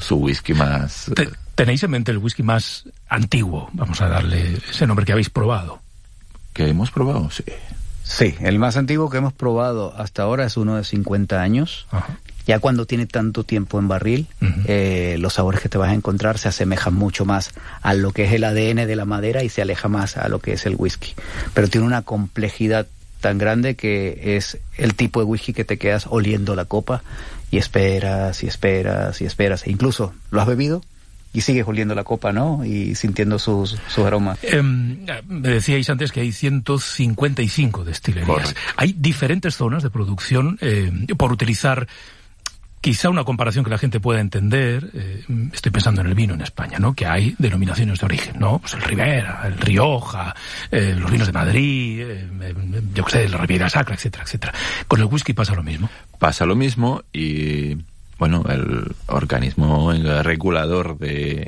su whisky más... ¿Tenéis en mente el whisky más antiguo? Vamos a darle ese nombre que habéis probado. ¿Que hemos probado? Sí. Sí, el más antiguo que hemos probado hasta ahora es uno de 50 años. Ajá. Ya cuando tiene tanto tiempo en barril, los sabores que te vas a encontrar se asemejan mucho más a lo que es el ADN de la madera y se aleja más a lo que es el whisky. Pero tiene una complejidad tan grande que es el tipo de whisky que te quedas oliendo la copa y esperas y esperas y esperas. E incluso lo has bebido y sigues oliendo la copa, ¿no? Y sintiendo sus aromas. Me decíais antes que hay 155 destilerías. Correcto. Hay diferentes zonas de producción. Por utilizar quizá una comparación que la gente pueda entender, estoy pensando en el vino en España, ¿no? Que hay denominaciones de origen, ¿no? Pues el Ribera, el Rioja, los vinos de Madrid, yo qué sé, la Riviera Sacra, etcétera, etcétera. Con el whisky pasa lo mismo. Pasa lo mismo y... Bueno, el organismo regulador del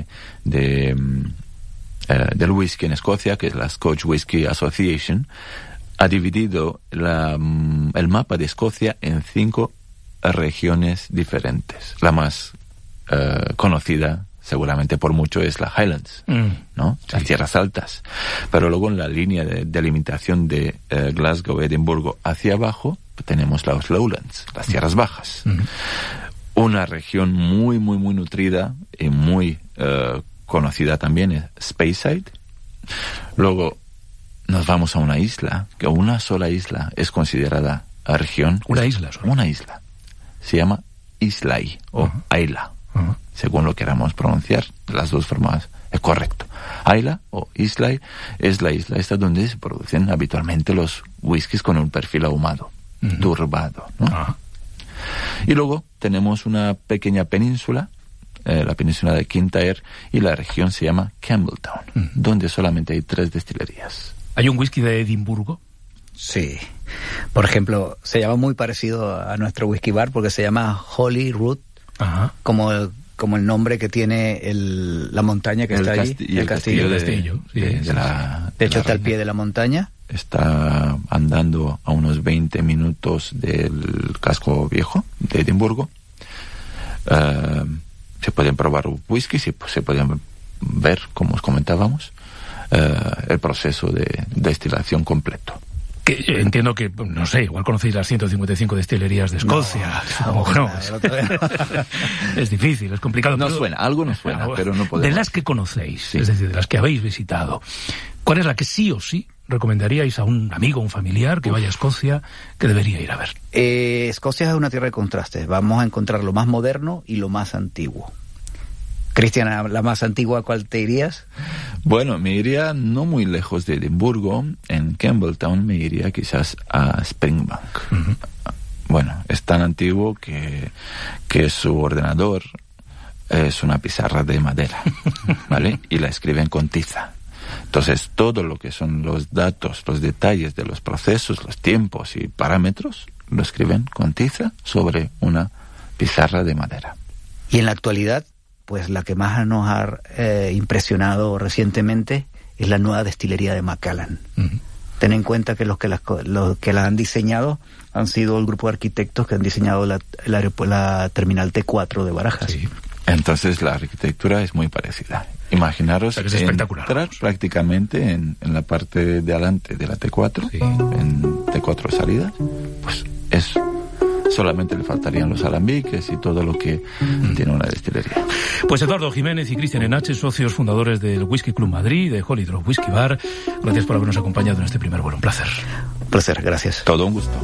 whisky en Escocia, que es la Scotch Whisky Association, ha dividido el mapa de Escocia en 5 regiones diferentes. La más conocida, seguramente por mucho, es la Highlands, ¿no? Sí. Las tierras altas. Pero luego en la línea de delimitación de Glasgow, Edimburgo, hacia abajo, tenemos los Lowlands, las tierras bajas. Una región muy, muy, muy nutrida y muy conocida también es Speyside. Luego nos vamos a una isla, que una sola isla es considerada región. ¿Una isla solo? Una isla. Se llama Islay o Ayla, según lo queramos pronunciar. Las dos formas es correcto. Ayla o Islay es la isla esta donde se producen habitualmente los whiskies con un perfil ahumado, turbado, ¿no? Y luego tenemos una pequeña península, la península de Kintyre, y la región se llama Campbelltown, donde solamente hay 3 destilerías. ¿Hay un whisky de Edimburgo? Sí. Por ejemplo, se llama muy parecido a nuestro whisky bar porque se llama Holyrood, como el nombre que tiene la montaña que está allí. El castillo. De hecho, está al pie de la montaña. Está andando a unos 20 minutos del casco viejo de Edimburgo. Se pueden probar whisky, se pueden ver, como os comentábamos, el proceso de destilación completo. Que entiendo que, no sé, igual conocéis las 155 destilerías de Escocia. No. Es difícil, es complicado. Algo nos suena, pero no podemos. De las que conocéis, es decir, de las que habéis visitado, ¿cuál es la que sí o sí recomendaríais a un amigo, un familiar que vaya a Escocia, que debería ir a ver? Escocia es una tierra de contrastes. Vamos a encontrar lo más moderno y lo más antiguo. Cristian, ¿la más antigua cuál te irías? Bueno, me iría no muy lejos de Edimburgo. En Campbelltown me iría quizás a Springbank. Bueno, es tan antiguo que su ordenador es una pizarra de madera, ¿vale? Y la escriben con tiza. Entonces, todo lo que son los datos, los detalles de los procesos, los tiempos y parámetros, lo escriben con tiza sobre una pizarra de madera. Y en la actualidad, pues la que más nos ha impresionado recientemente es la nueva destilería de Macallan. Ten en cuenta que los que la han diseñado han sido el grupo de arquitectos que han diseñado la terminal T4 de Barajas. Sí. Entonces la arquitectura es muy parecida. Imaginaros es espectacular, entrar prácticamente en la parte de adelante de la T4, en T4 salidas, pues es... Solamente le faltarían los alambiques y todo lo que tiene una destilería. Pues Eduardo Jiménez y Cristian Enache, socios fundadores del Whisky Club Madrid, de Holyrood Whisky Bar, gracias por habernos acompañado en este primer vuelo. Un placer. Un placer, gracias. Todo un gusto.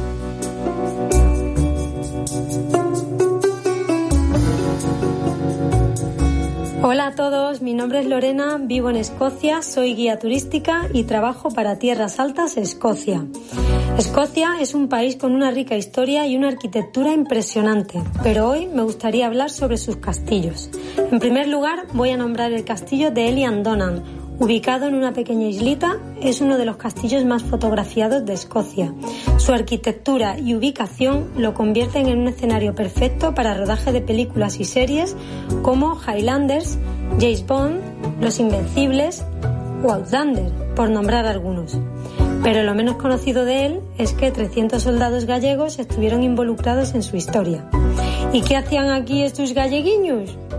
Hola a todos, mi nombre es Lorena, vivo en Escocia, soy guía turística y trabajo para Tierras Altas, Escocia. Escocia es un país con una rica historia y una arquitectura impresionante, pero hoy me gustaría hablar sobre sus castillos. En primer lugar, voy a nombrar el castillo de Elliandonan. Ubicado en una pequeña islita, es uno de los castillos más fotografiados de Escocia. Su arquitectura y ubicación lo convierten en un escenario perfecto para rodaje de películas y series como Highlanders, James Bond, Los Invencibles o Outlander, por nombrar algunos. Pero lo menos conocido de él es que 300 soldados gallegos estuvieron involucrados en su historia. ¿Y qué hacían aquí estos galleguiños?